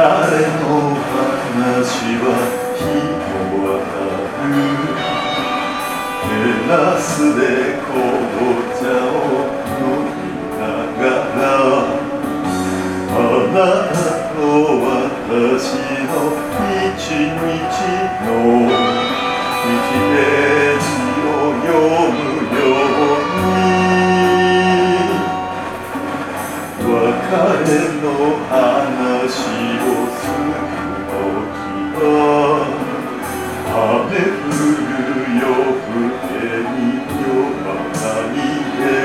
の話は日も渡るテラスで紅茶を飲みながらあなたと私の一日の1ページを読むように別れの話をするときは雨降る夜更けに夜空に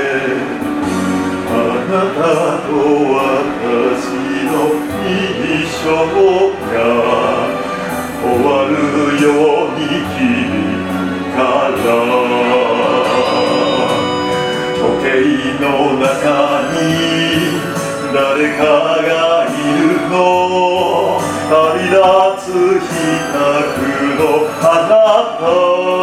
あなたと私の一生が終わるように君から時計の中に誰かがいるの旅立つ日宅のあなた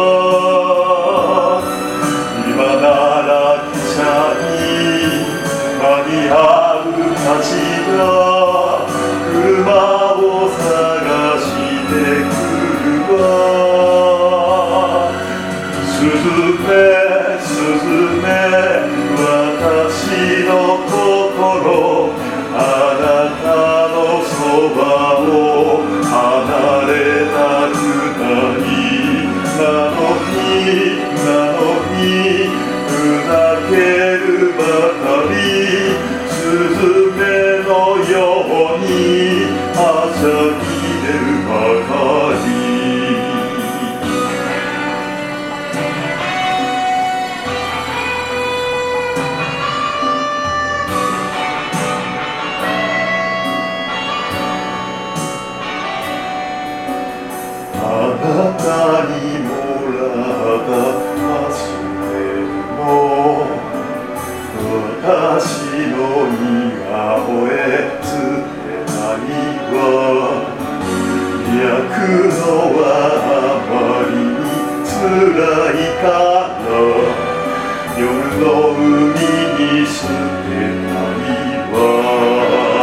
今なら汽車に間に合うたちが車を探してくるわスズメスズメ私の心あなたのそばを離れたくないなのにふざけるばかりスズメのようにはしゃぎでるばかりあなたにもらったパステルも私の似顔絵捨てないわ焼くのはあまりに辛いから夜の海に捨てないわ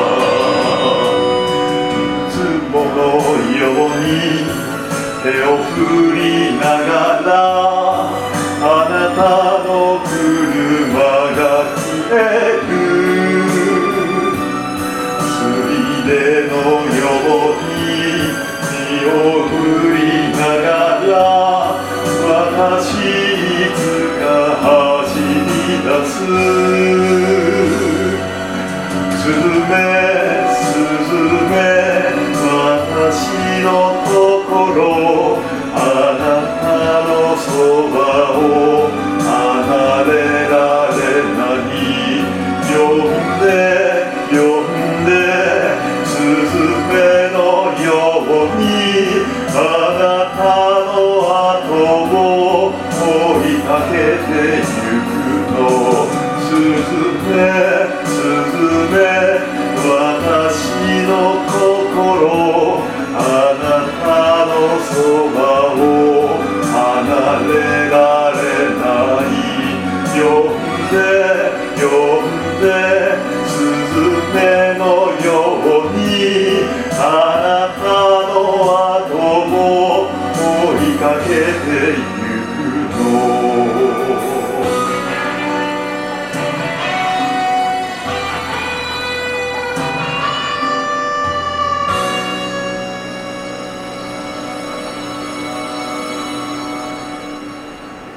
いつものように手を振りながらあなたの車が消える水出のように身を振りながら私いつか走り出すスズメ私の心あなたのそばを離れられない呼んでスズメのようにあなたの後を追いかけてゆくのスズメ私の心あなたのそばを離れられない呼んでスズメのようにあなたの後を追いかけていく